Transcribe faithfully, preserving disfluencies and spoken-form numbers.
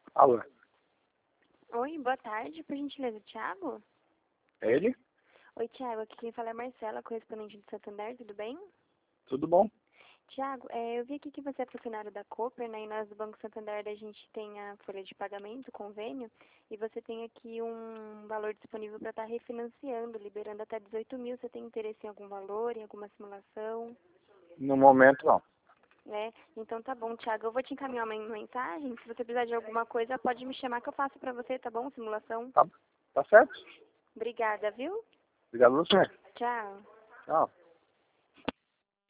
Alô, Oi, boa tarde, por gentileza, Thiago? é ele? Oi, Thiago, aqui quem fala é Marcela, correspondente do Santander, tudo bem? Tudo bom? Thiago, é, eu vi aqui que você é funcionário da Cooper, né, e nós do Banco Santander a gente tem a folha de pagamento, o convênio, e você tem aqui um valor disponível para estar refinanciando, liberando até dezoito mil. Você tem interesse em algum valor, em alguma simulação? No momento não. É, então tá bom, Thiago, eu vou te encaminhar uma mensagem, se você precisar de alguma coisa, pode me chamar que eu faço para você, tá bom? Simulação. Tá, tá certo? Obrigada, viu? Obrigado a você. Tchau. Tchau.